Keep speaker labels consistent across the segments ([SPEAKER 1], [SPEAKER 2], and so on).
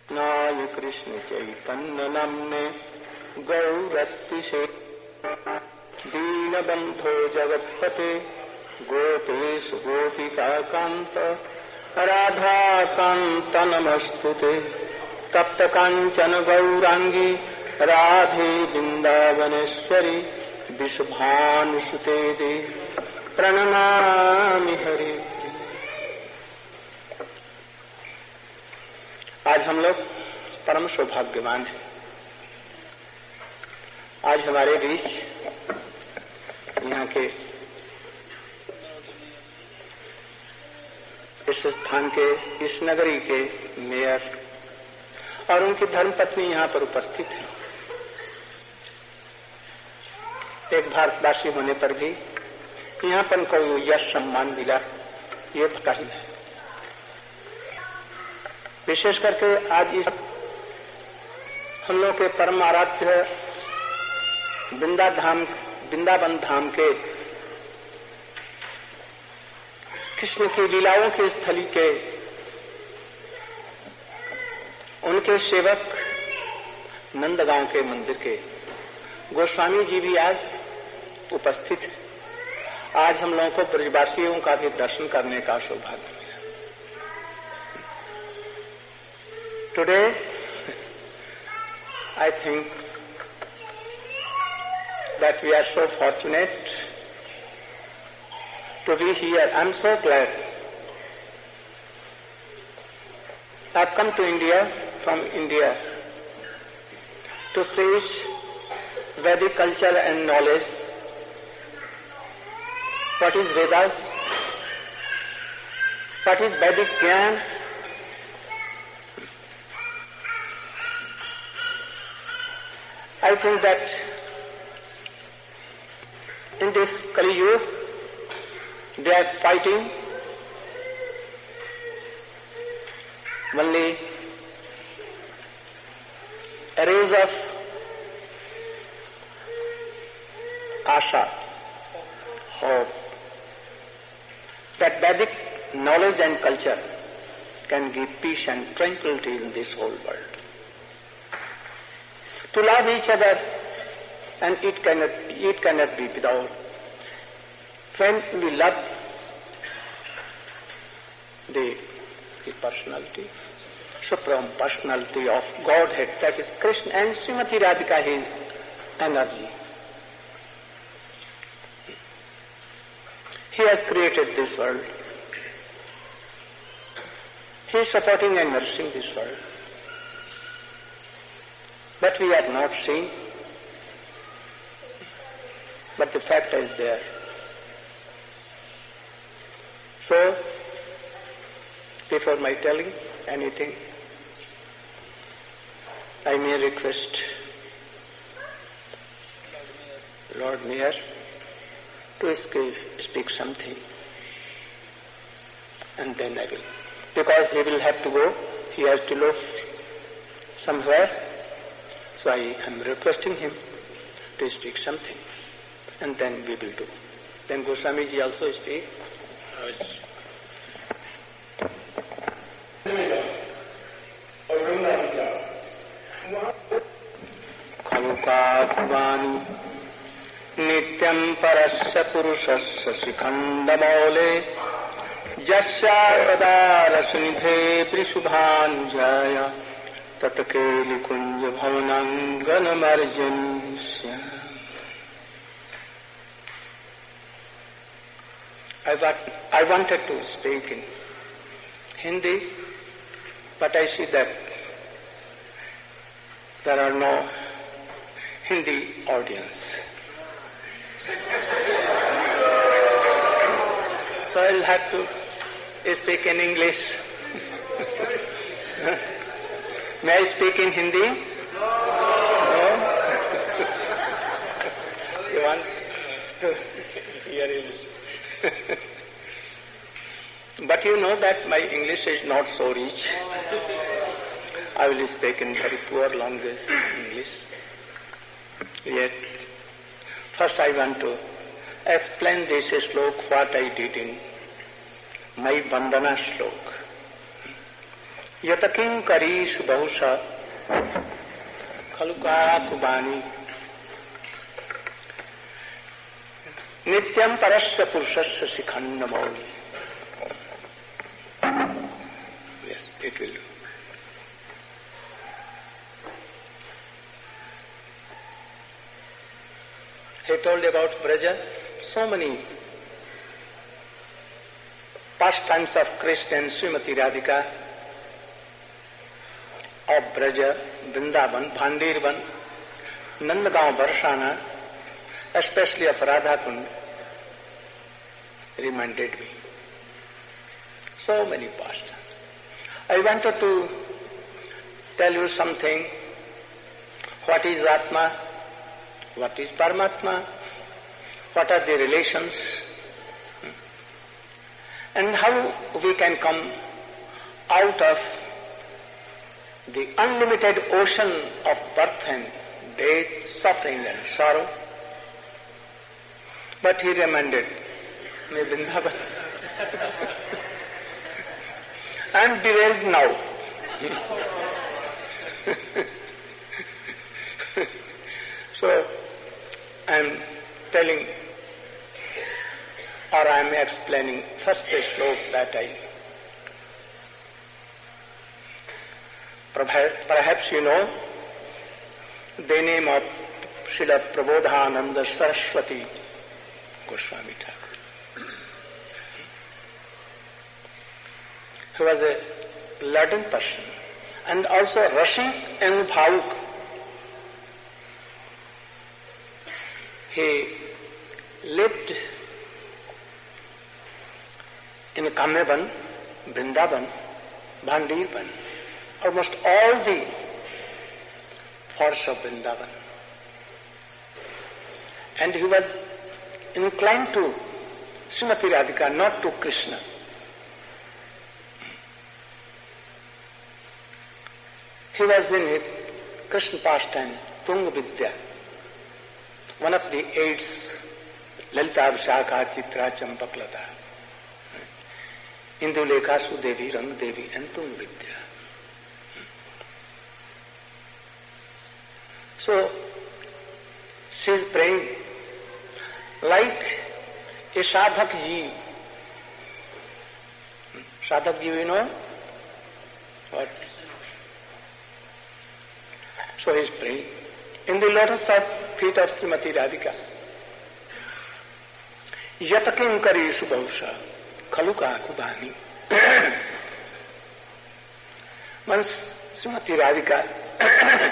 [SPEAKER 1] नाय कृष्ण चैतन्य नाम्ने गौरतिशे दीनबन्धो जगत्पते गोपेश गोपिका कांत राधाकांत नमस्तुते तप्त कांचन गौरांगी राधे वृंदावनेश्वरी विषभानुसुते दे प्रणमामि हरे। आज हम लोग परम सौभाग्यवान हैं। आज हमारे बीच यहाँ के इस स्थान के, इस नगरी के मेयर और उनकी धर्मपत्नी यहाँ पर उपस्थित है। एक भारतवासी होने पर भी यहाँ पर कोई यश सम्मान मिला, ये पता ही नहीं। विशेष करके आज इस हम लोग के परम आराध्य वृंदावन धाम के कृष्ण की लीलाओं की स्थली के उनके सेवक नंदगांव के मंदिर के गोस्वामी जी भी आज उपस्थित हैं। आज हम लोगों को ब्रजवासियों का भी दर्शन करने का सौभाग्य मिला। Today I think that we are so fortunate to be here. I am so glad. I have come to India, from India, to preach Vedic culture and knowledge. What is Vedas? What is Vedic Gyan? I think that in this Kali Yuga, they are fighting only a rays of asha, hope, that Vedic knowledge and culture can give peace and tranquility in this whole world. To love each other, and it cannot be without. When we love the personality, supreme personality of Godhead, that is Krishna and Srimati Radhika, his energy. He has created this world. He is supporting and nourishing this world. But we are not seeing. But the fact is there. So, before my telling anything, I may request Lord Mayor to speak something, and then I will. Because he will have to go, he has to look somewhere, so I am requesting him to speak something, and then we will do. Then Goswami ji also speak. Khalukakuvani nityam parasya purushasya sikhandamole jasya padarasnidhe prisubhanjaya tatakeli kunja bhavananganamarjanisya. I wanted to speak in Hindi, but I see that there are no Hindi audience. So I'll have to speak in English. May I speak in Hindi? No? You want to hear English? But you know that my English is not so rich. I will speak in very poor language, English. Yet, first I want to explain this slok, what I did in my Vandana slok. यतकिं करीषु बहुश खलुका कुबानी नित्यं परस्य पुरुषस्य शिखंड मौली. Yes, it will do. He told about Braja, so many pastimes of Krishna and Srimati Radhika, of Braja, Vrindavan, Bhandirvan, Nandagaon, Varshana, especially of Radha Kund, reminded me. So many pastimes. I wanted to tell you something. What is Atma? What is Paramatma? What are the relations? And how we can come out of the unlimited ocean of birth and death, suffering and sorrow. But he reminded me, Vrindavan. I am derailed now. So I am telling, or I am explaining first a sloka that perhaps you know the name of Srila Prabodhananda Saraswati Goswami Thakur. He was a learned person and also Rashik and Bhavuk. He lived in Kamyavan, Vrindavan, Bhandirvan, almost all the forests of Vrindavan. And he was inclined to Srimati Radhika, not to Krishna. He was in his Krishna pastime, Tunga Vidya, one of the aids, Lalita Vishakha, Chitra, Champaklata, Indulekha, Sudevi, Rang Devi, and Tunga Vidya. So, she is praying like a sadhak ji. Sadhak ji, you know? What? So he is praying in the lotus feet of Srimati Radhika. Yatakim karishu bahusha khaluka kubani. Once Srimati Radhika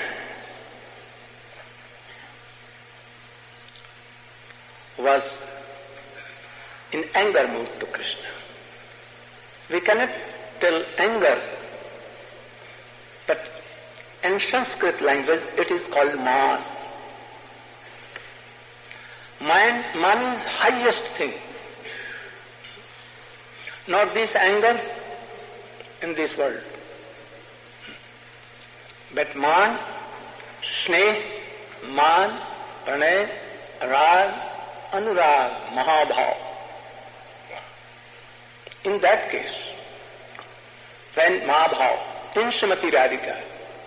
[SPEAKER 1] was in anger mood to Krishna. We cannot tell anger, but in Sanskrit language it is called man. Man is highest thing. Not this anger in this world, but man, sneh, man, pranay, rag, anurag, mahabhav. In that case, when mahabhav, in Srimati Radhika,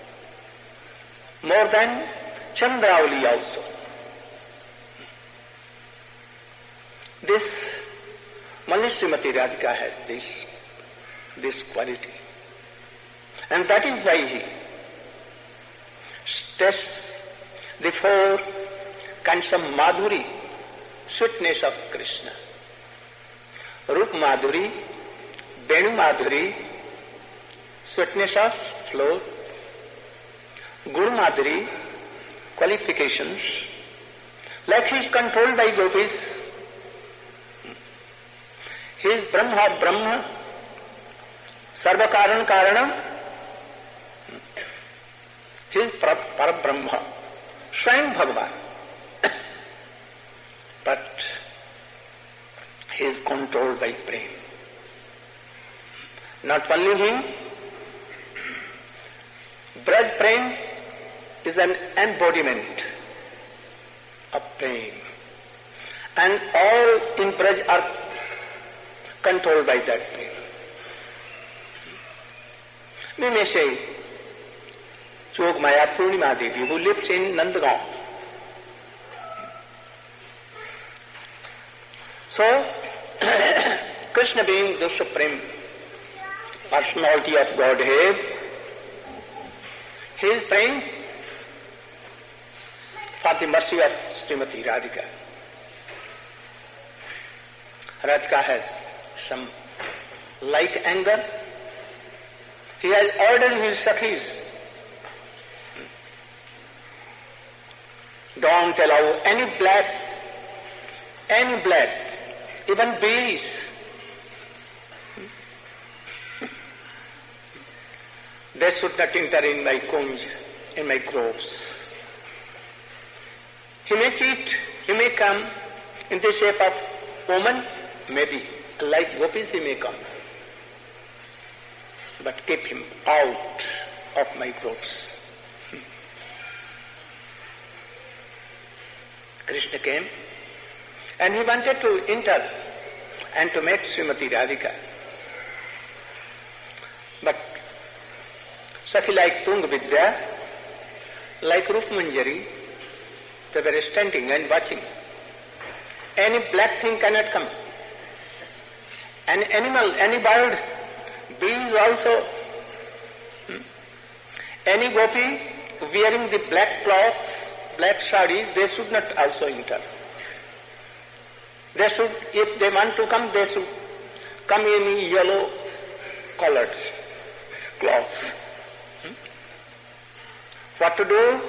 [SPEAKER 1] more than Chandravali also, this only Srimati Radhika has this quality. And that is why he tests the four kinds of madhuri, sweetness of Krishna. Rup madhuri, Venu madhuri, sweetness of flow, Gun madhuri, qualifications. Like he is controlled by gopis, he is Brahma Brahma, Sarva Karan Karanam, he is Parabrahma, Swayam Bhagavan. But he is controlled by prema. Not only him, Braj Prem is an embodiment of prema. And all in Braj are controlled by that prema. We may say Jogmaya Purnima Devi, who lives in Nandagaon. So, Krishna being the supreme personality of Godhead, he is praying for the mercy of Srimati Radhika. Radhika has some like anger. He has ordered his Sakhis, don't allow any blood, even bees. They should not enter in my kunj, in my groves. He may cheat, he may come in the shape of woman, maybe, like gopis he may come. But keep him out of my groves. Krishna came and he wanted to enter and to meet Srimati Radhika. But Sakhi like Tunga Vidya, like Rupmanjari, they were standing and watching. Any black thing cannot come. Any animal, any bird, bees also. Any gopi wearing the black cloths, black sari, they should not also enter. They should, if they want to come, they should come in yellow colored cloths. What to do?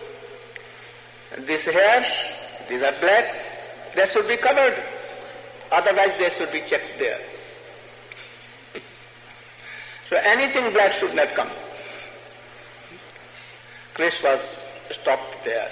[SPEAKER 1] These hairs, these are black, they should be covered. Otherwise they should be checked there. So anything black should not come. Krishna was stopped there.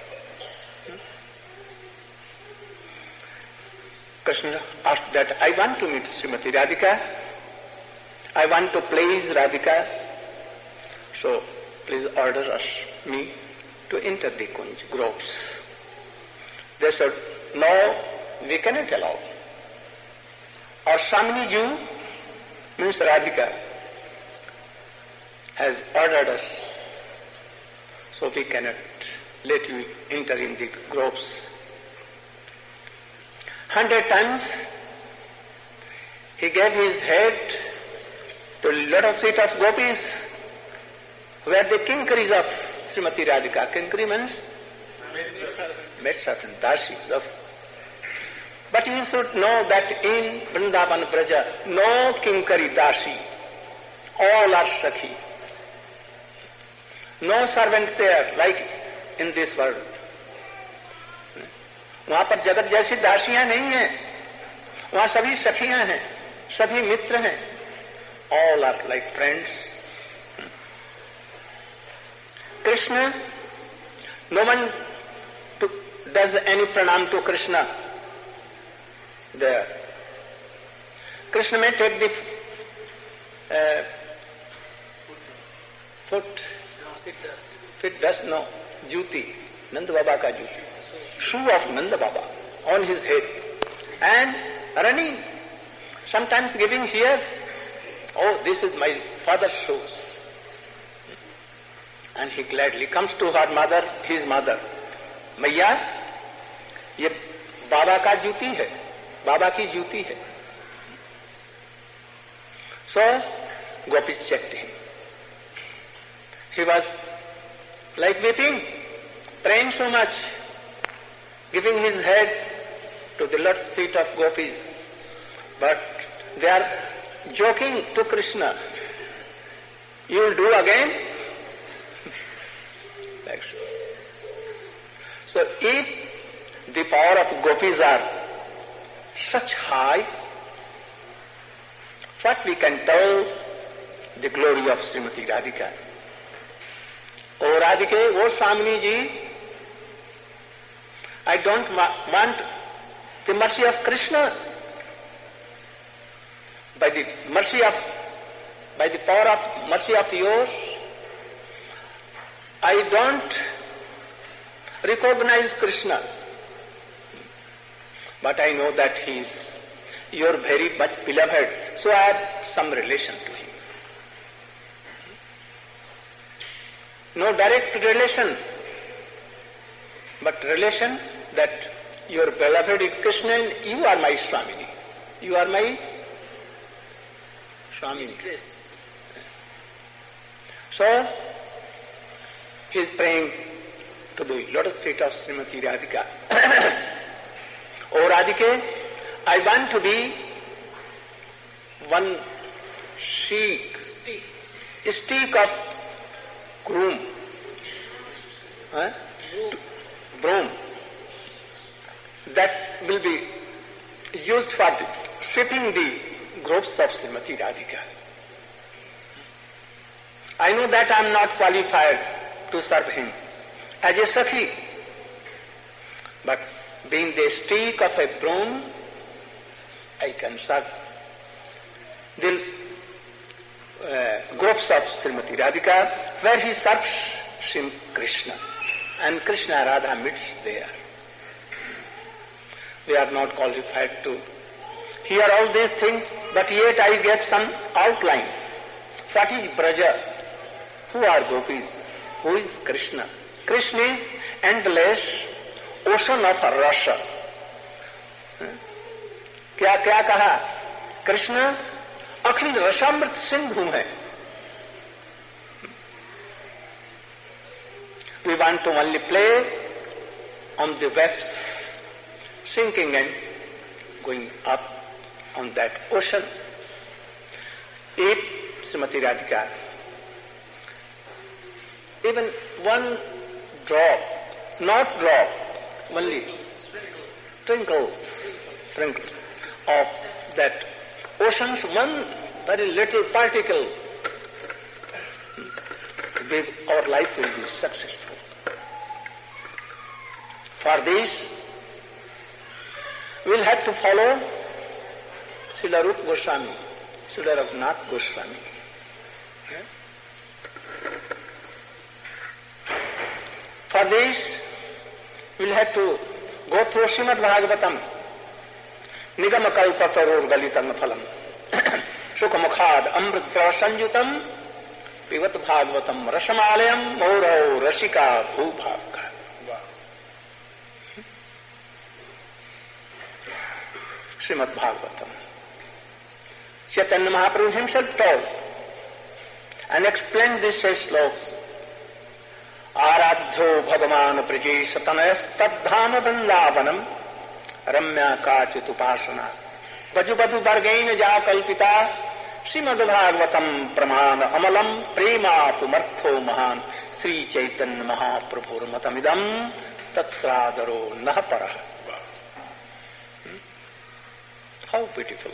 [SPEAKER 1] Krishna asked that, I want to meet Srimati Radhika. I want to please Radhika. So please order me to enter the kunj, groves. They said, no, we cannot allow. Our Shamini Ju, means Radhika, has ordered us, so we cannot let you enter in the groves. 100 times he gave his head to a lot of feet of gopis, where the kinkaris of Srimati Radhika. Kinkari means maids and dasis of. But you should know that in Vrindavan Braja, no kinkari dasi, all are sakhi. No servant there like in this world. वहां पर जगत जैसी दासियां नहीं हैं, वहां सभी सखियां हैं, सभी मित्र हैं. All are like friends. Krishna, no one does any pranam to Krishna there. Krishna may take the fit dust, no, juti, Nanda Baba ka juti, shoe of Nanda Baba on his head, and running, sometimes giving here, oh, this is my father's shoes. And he gladly comes to her mother, his mother. Maiya, ये बाबा का जूती है, बाबा की जूती है. So, gopis checked him. He was like weeping, praying so much, giving his head to the lotus feet of gopis. But they are joking to Krishna. You will do again? Like so. So if the power of gopis are such high, what we can tell the glory of Srimati Radhika? Oh Radhike, oh Shamini ji, I don't want the mercy of Krishna. By the power of mercy of yours, I don't recognize Krishna. But I know that he is your very much beloved, so I have some relation to him. no direct relation, but relation that your beloved is Krishna and you are my Swamini. You are my Swamini. So, he is praying to the lotus feet of Srimati Radhika. Oh Radhike, I want to be one stick of broom. Broom. That will be used for sweeping the groves of Srimati Radhika. I know that I am not qualified to serve him as a Sakhi, but being the stick of a broom, I can serve the groves of Srimati Radhika, where he serves Sri Krishna, and Krishna Radha meets there. We are not qualified to hear all these things, but yet I get some outline. What is Braja? Who are gopis? Who is Krishna? Krishna is endless ocean of rasa. क्या क्या कहा? कृष्ण अखिल रसामृत सिंधु है. We want to only play on the waves, sinking and going up on that ocean. If Srimati Radhika, even one drop, not drop, only trinkles of that ocean's one very little particle, our life will be successful. For this, we will have to follow Srila Rupa Goswami, Srila Raghunath Goswami. For this, we will have to go through Srimad Bhagavatam, Nigama Kalpatarur Galitam Phalam, Sukhamukhad Amrita Sanjutam, Pivat Bhagavatam Rasamalayam, Maurao Rasika Bhubhavka. Srimad Bhagavatam. Chaitanya Mahaprabhu himself told and explained this slokas. Aradhyo Bhagavan Prajeshatanayas Tadhama Vrindavanam Ramya Kachit Upasana Vajubadhu Vargaina Jakalpita Srimad Bhagavatam Pramana Amalam Prema Pumartho Mahan Sri Chaitanya Mahaprabhu Matamidam Tatradaro Nahapara. How beautiful.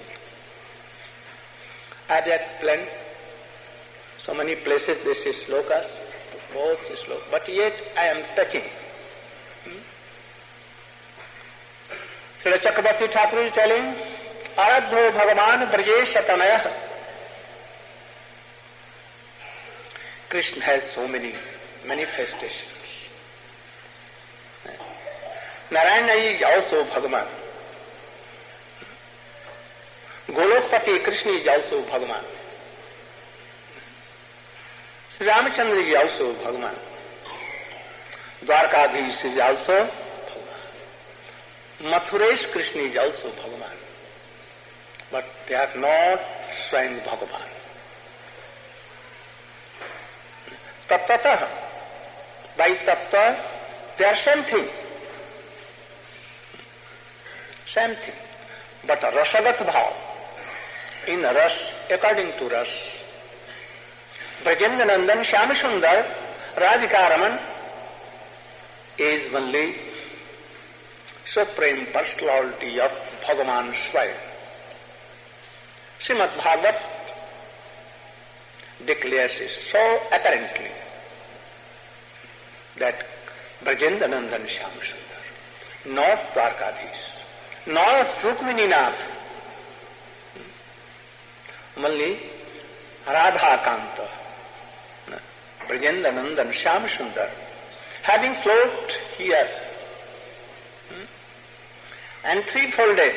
[SPEAKER 1] I have explained so many places this is slokas, both slokas, but yet I am touching. Srila Chakrabarti Thakur is telling, Aradho Bhagavan Brajeshatanayah. Krishna has so many manifestations. Narayana is also Bhagavan. Golokpati Krishna is also Bhagavan. Sri Ramachandra is also Bhagavan. Dwarkadhish is also Bhagavan. Mathuresh Krishna is also Bhagavan. But they are not Swayam Bhagavan. Tattatah, by tattva, they are same thing. Same thing. But rasagat bhav, in ras, according to ras. Brajendra Nandan Shyam Sundar Radhika Raman is only supreme personality of Bhagavan Swayam. Srimad Bhagavat declares it so apparently that Brajendra Nandan Shyam Sundar, not Dwarkadhish, not Rukmininath, only Radha Kanta, Brajendra Nandan Shyam Sundar, having flowed here and threefolded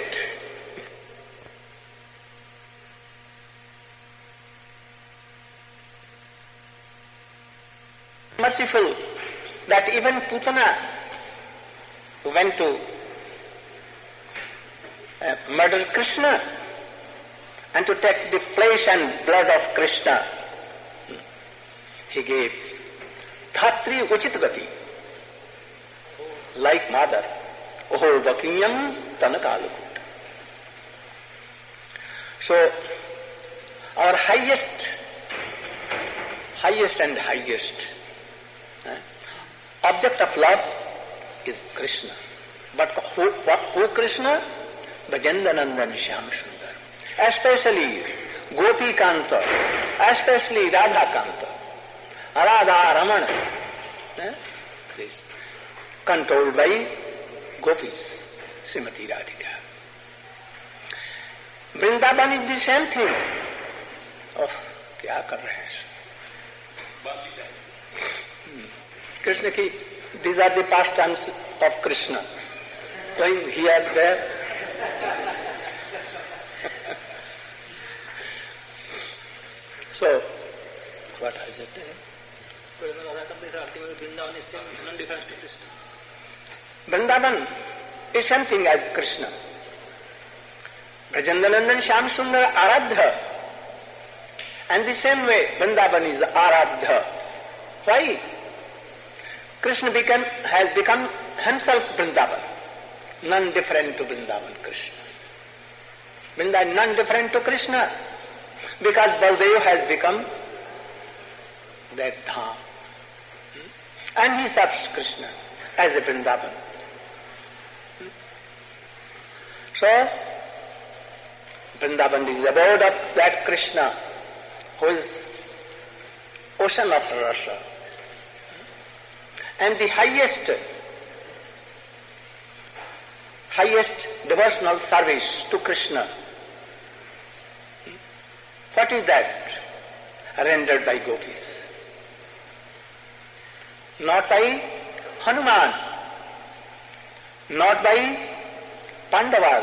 [SPEAKER 1] merciful that even Putana went to murder Krishna and to take the flesh and blood of Krishna. He gave Dhatri Uchit Gati, like mother, Ohol Vakiyam Stanakalukuta. So, our highest and highest object of love is Krishna. But who Krishna? Brajendanandan Shyam Sundar. Especially Gopi Kanta, especially Radha Kanta, Radha Ramana, this controlled by Gopis, Srimati Radhika. Vrindavan is the same thing. Oh, क्या कर रहे हैं? Krishna ki, these are the pastimes of Krishna. Going here, there. So, what is it? Vrindavan is something as Krishna. Brajendanandan Shyam Sundar Aradha. And the same way, Vrindavan is Aradha. Why? Krishna has become himself Vrindavan, none different to Vrindavan Krishna. Vrindavan none different to Krishna, because Baldev has become that Dham. And he serves Krishna as a Vrindavan. So, Vrindavan is the abode of that Krishna who is ocean of rasa. And the highest devotional service to Krishna, what is that? Rendered by gopis. Not by Hanuman, not by Pandavas,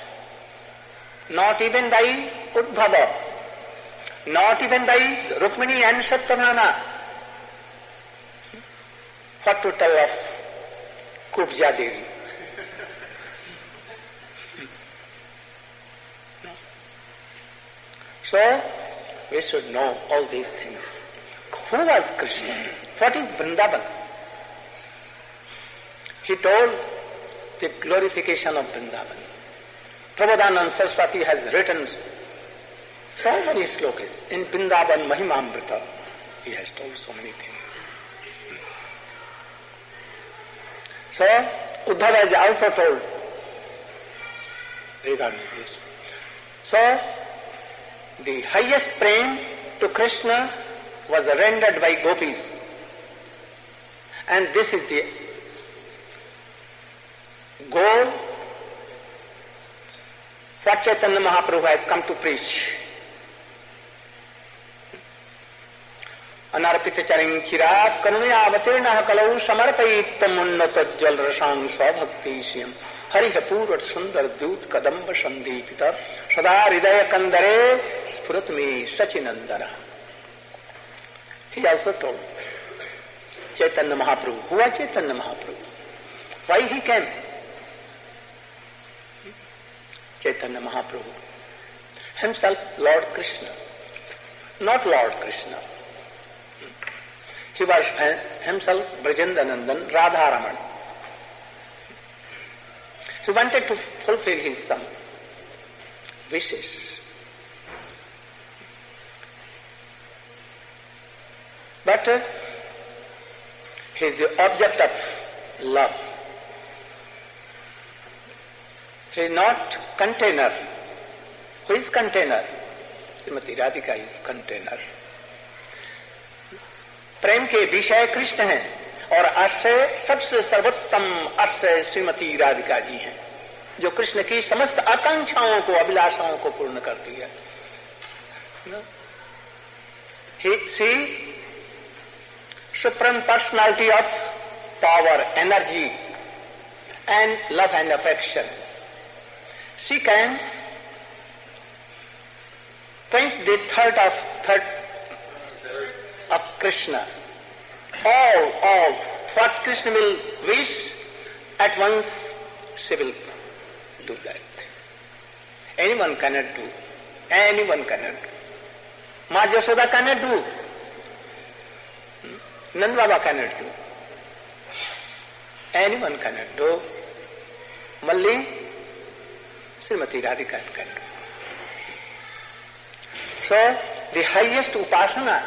[SPEAKER 1] not even by Uddhava, not even by Rukmini and Satyabhama. What to tell of Kubja Devi? So, we should know all these things. Who was Krishna? What is Vrindavan? He told the glorification of Vrindavan. Prabodhananda Saraswati has written so many slokas in Vrindavan Mahimamrita. He has told so many things. So, Uddhava has also told regarding this. So, the highest prem to Krishna was rendered by gopis. And this is the goal what Chaitanya Mahaprabhu has come to preach. Anarpita charing chirat karunaya avatirna kalau samarpayit tamunnata jal rasang svabhaktishyam hariha purvat sundar dut kadamba sandipita sada hridaya kandare spuratme sachinandana. He also told Chaitanya Mahaprabhu. Who was Chaitanya Mahaprabhu? Why he came? Chaitanya Mahaprabhu, himself Lord Krishna, not Lord Krishna. He was himself Brajendanandan, Radharaman. He wanted to fulfill his some wishes. But he is the object of love. He is not container. Who is container? Srimati Radhika is container. प्रेम के विषय कृष्ण हैं और आश्रय सबसे सर्वोत्तम आश्रय श्रीमती राधिका जी हैं, जो कृष्ण की समस्त आकांक्षाओं को, अभिलाषाओं को पूर्ण करती है. She, supreme personality of power, energy and love and affection. She can quench the thirst of Krishna all what Krishna will wish, at once she will do that. Anyone cannot do. Anyone cannot do. Ma Yashoda cannot do. Nand Baba cannot do. Anyone cannot do. Malli, Srimati Radhika can do. So, the highest upasana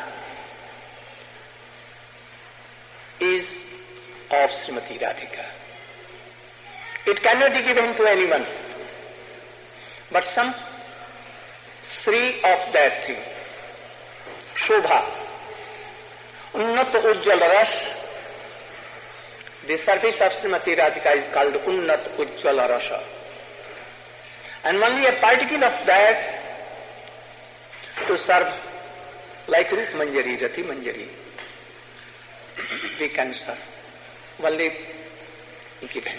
[SPEAKER 1] is of Srimati Radhika. It cannot be given to anyone. But some three of that thing. Shobha, Unnat Ujjwal Ras. The service of Srimati Radhika is called Unnat Ujjwal Rasa. And only a particle of that to serve like Rup Manjari, Rati Manjari. We can serve. Only given.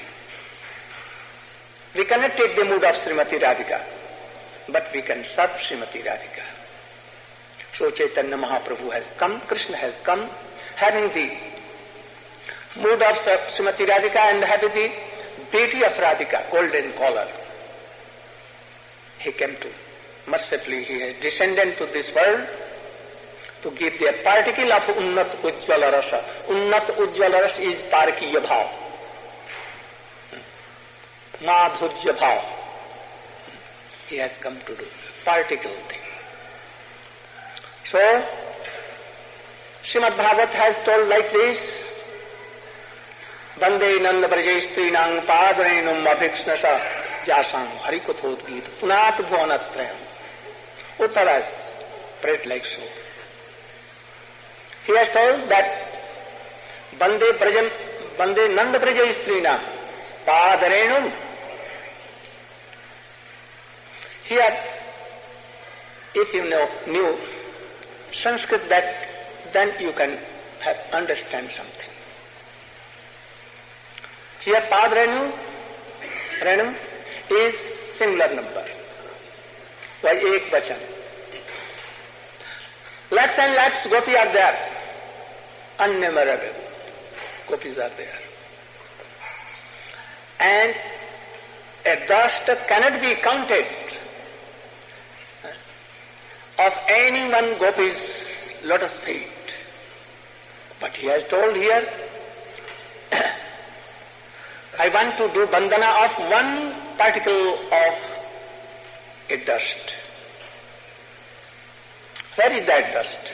[SPEAKER 1] We cannot take the mood of Srimati Radhika, but we can serve Srimati Radhika. So Chaitanya Mahaprabhu has come, Krishna has come, having the mood of Srimati Radhika and having the beauty of Radhika, golden collar. He came to, mercifully he has descended to this world to give the particle of Unnat Ujjwala Rasa. Unnat Ujjwala Rasa is Parkiya Bhav. Madhurya Bhav. He has come to do particle thing. So, Srimad Bhagavat has told like this, Vande Nanda Braje Strinang Padrenum Abhikshnasa Jasam Harikothod Punat Bhuanatrayam. Uttaras spread like so. He has told that Vande Nanda Braje Strinang Padrenum. Here, if you knew Sanskrit, then you can understand something. Here, Padrenum is singular number. Why ek vachan? Lakhs and lakhs gopis are there. Unnumerable gopis are there. And a dust cannot be counted of any one gopi's lotus feet. But he has told here, I want to do bandhana of one particle of a dust. Where is that dust?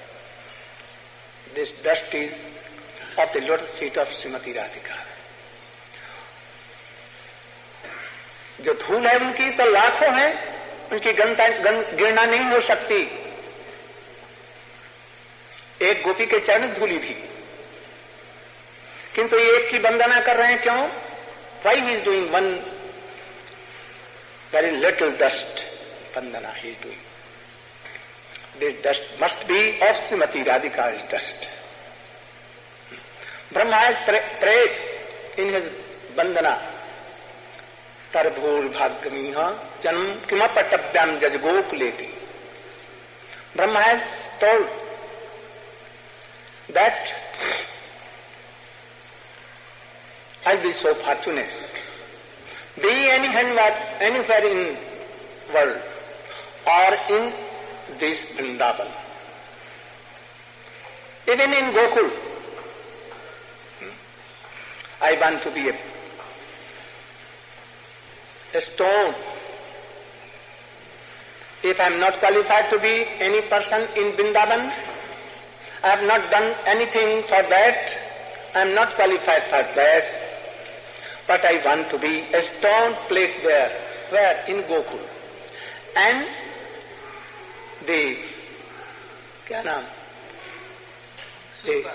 [SPEAKER 1] This dust is of the lotus feet of Srimati Radhika. जो धूल है उनकी तो लाखों हैं, उनकी गिनना नहीं हो सकती. एक गोपी के चरण धूली भी, किंतु ये एक की वंदना कर रहे हैं. क्यों? Why he is doing one very little dust vandana he is doing. This dust must be of Srimati Radhika's dust. Brahma has prayed in his vandana, Tarbhur Bhagamiha Janam Kimapattabhyam Jajgokuleti. Brahma has told that I'll be so fortunate. Be anywhere in world or in this Vrindavan. Even in Gokul, I want to be a stone. If I am not qualified to be any person in Vrindavan, I have not done anything for that, I am not qualified for that, but I want to be a stone plate there. Where? In Gokul. And the, the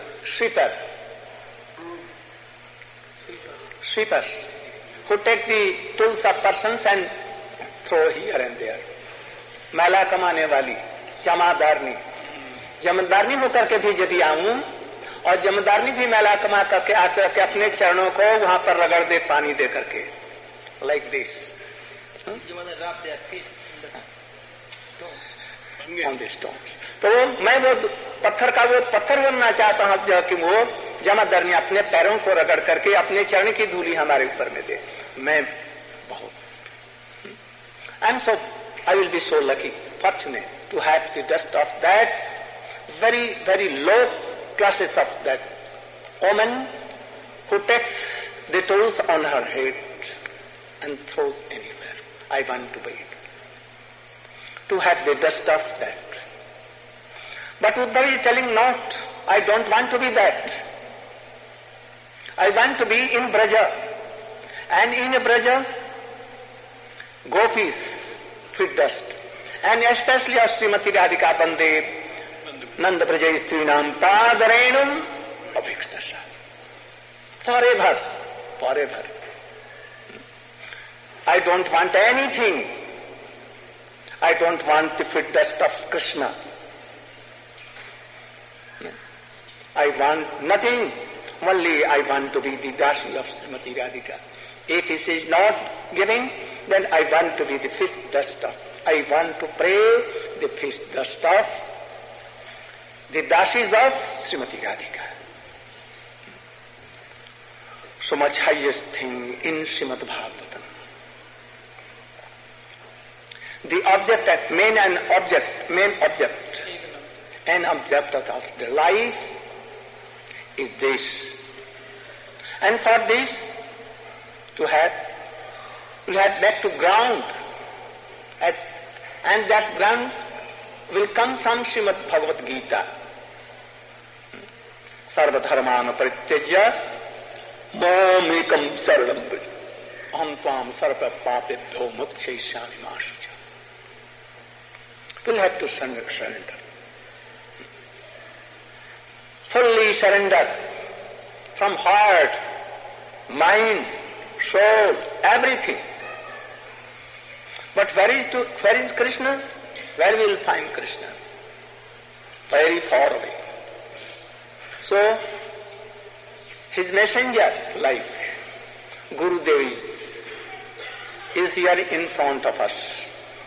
[SPEAKER 1] sweepers, who take the tools of persons and throw here and there. मैला कमाने वाली जमादारनी, जमादारनी होकर के भी यदि आऊं और जमादारनी भी मैला कमा करके आकर के अपने चरणों को वहां पर रगड़ दे पानी दे करके, like this. on the stones. तो मैं वो पत्थर बनना चाहता हूँ कि वो जमादार अपने पैरों को रगड़ करके अपने चरण की धूली हमारे ऊपर में दे. मैं बहुत I will be so lucky, fortunate to have the dust of that very, very low classes of that woman who takes the tools on her head and throws anywhere. I want to be it. To have the dust of that. But Uddhav is telling not, I don't want to be that. I want to be in Braja. And in Braja, gopis fit dust. And especially of Srimati Radhika Bande, Nanda Braja Strinam Padarenam Abhikstasha. Forever, forever. I don't want anything. I don't want the fit dust of Krishna. I want nothing. Only I want to be the Dasi of Srimati Radhika. If he is not giving, then I want to be the fit dust of. I want to pray the fit dust of the Dasis of Srimati Radhika. So much highest thing in Srimad Bhagavatam. The object, main object of the life is this. And for this, to have back to ground. And that ground will come from Srimad Bhagavad Gita. Sarva dharmana parityajya mamekam saranam vraja. Aham tvam sarva papebhyo mukshayishyami ma shucha. We'll have to surrender. Fully surrender from heart, mind, soul, everything. But where is Krishna? Where we will find Krishna? Very far away. So, his messenger, like Gurudev is here in front of us.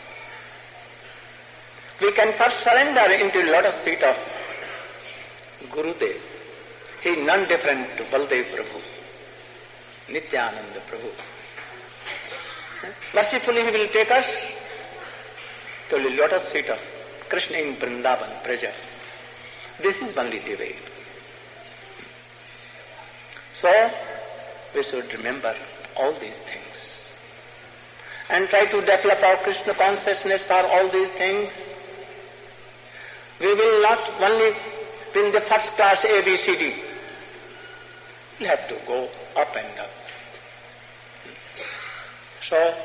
[SPEAKER 1] We can first surrender into lotus feet of Gurudev. He is none different to Baldev Prabhu, Nityananda Prabhu. Mercifully he will take us to the lotus feet of Krishna in Vrindavan, Braja. This is only the way. So, we should remember all these things and try to develop our Krishna consciousness for all these things. We will not only win the first class ABCD. We'll have to go up and up. So,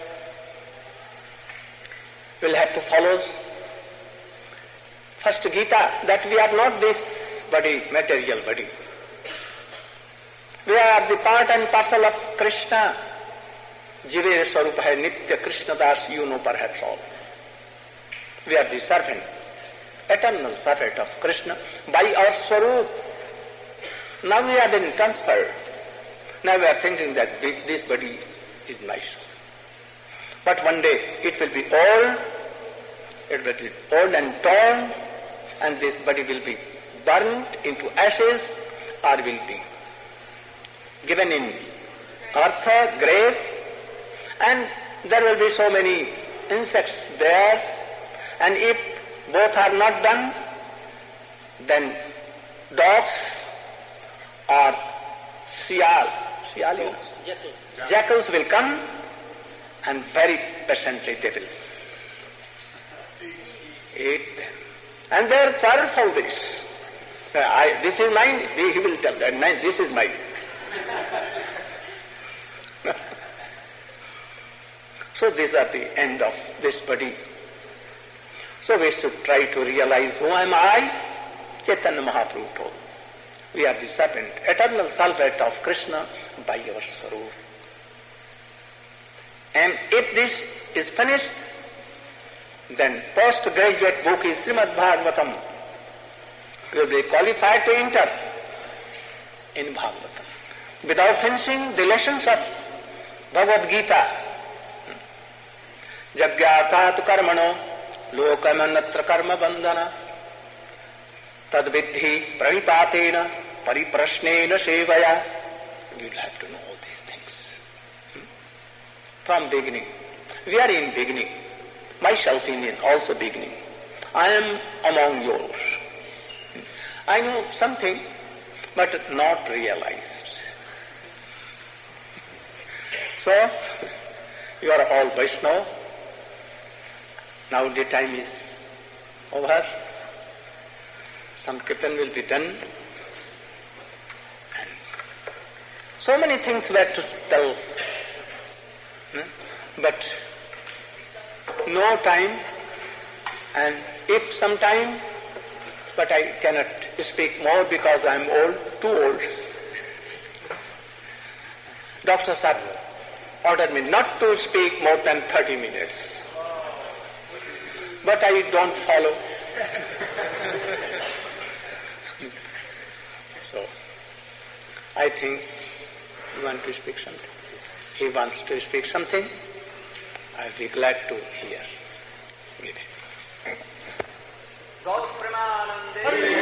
[SPEAKER 1] we'll have to follow first Gita, that we are not this body, material body. We are the part and parcel of Krishna. Jive Swarup hai Nitya Krishna Das, you know perhaps all. We are the servant, eternal servant of Krishna by our Swarup. Now we are then transferred. Now we are thinking that this body is nice. But one day it will be old and torn, and this body will be burnt into ashes or will be given in earth, grave, and there will be so many insects there, and if both are not done, then dogs or jackals will come, and very patiently they will eat them. And they are powerful this. This is mine, he will tell that, this is mine. So these are the end of this body. So we should try to realize, who am I? Chaitanya Mahaprabhu told. We are the servant, eternal servant of Krishna by our Swarup. And if this is finished, then postgraduate book is Srimad Bhagavatam. You will be qualified to enter in Bhagavatam. Without finishing the lessons of Bhagavad Gita, Jagyata tu karmano लोकमन्यत्र कर्म बंधन तद्विद्धि प्रणिपातेन परिप्रश्नेन सेवया. You will have to know all these things. From beginning. We are in beginning. Myself in also beginning. I am among yours. I know something, but not realized. So, you are all Vaishnava. Now the time is over. Some kirtan will be done. And so many things were to tell. But no time, and if some time, but I cannot speak more because I am old, too old. Doctors have ordered me not to speak more than 30 minutes. But I don't follow. So, I think you want to speak something. He wants to speak something. I'll be glad to hear.
[SPEAKER 2] Gau Premanande.